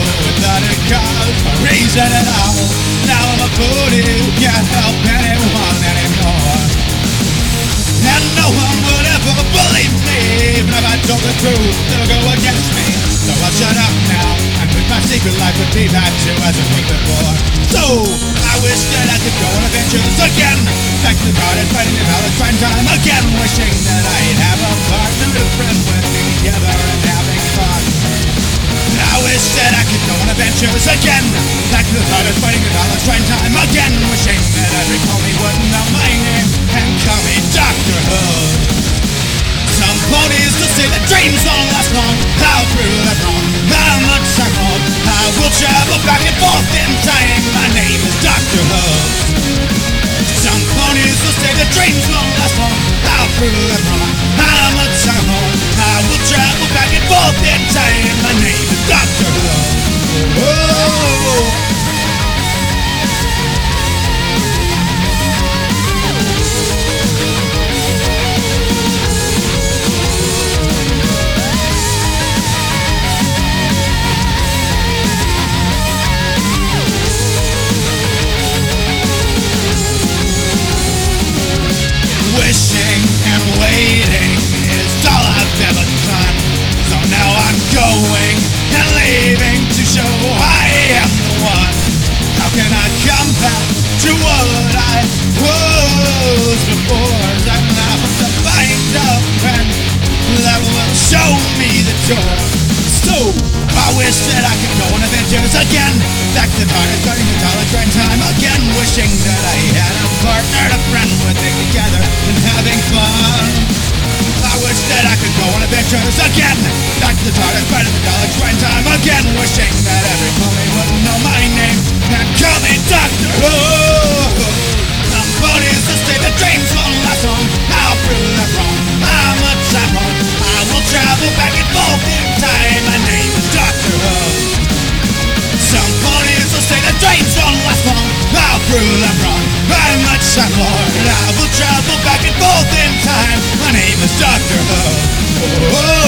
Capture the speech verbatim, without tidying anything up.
without a cause, a reason at all. Now I'm a fool who can't help anyone anymore. And no one would ever believe me, even if I told the truth, they'll go against me. So I'll shut up now and quit my secret life with be back to as a week before. So I wish that I could go on adventures again, back to the garden, fighting the Valentine time again, wishing that I'd have a partner, a friend with me together and having fun. I wish that I could go on adventures again, back to the garden, fighting the Valentine time again, wishing that every pony wouldn't know my name and call me Doctor Who. Some ponies will say that dreams won't last long. I'll prove that wrong. How much I'm wrong. I will travel back and forth in time. My name is Doctor Who. Some ponies will say that dreams won't last long. I'll prove that wrong. How much I'm wrong. I will travel back and forth in time. My name is Doctor Who. Whoa. Wishing and waiting is all I've ever done. So now I'm going and leaving to show I am the one. How can I come back to what I was before? I'm now to find a friend that will show me the door. So I wish that I could go on adventures again, back to the garden, starting the Valentine time again, wishing that I had a partner, a friend with me together and having fun. I wish that I could go on adventures again, back to the garden, starting the Valentine time again, wishing that every pony would know my name and call me Doctor Who. Some ponies will say that dreams won't last long. I'll prove that wrong. How much I'm wrong. I will travel back and forth in time. My name is Doctor Who. Some ponies will say that dreams won't last long. I'll prove them wrong. How much I'm wrong. I will travel back and forth in time. My name is Doctor Who. Oh.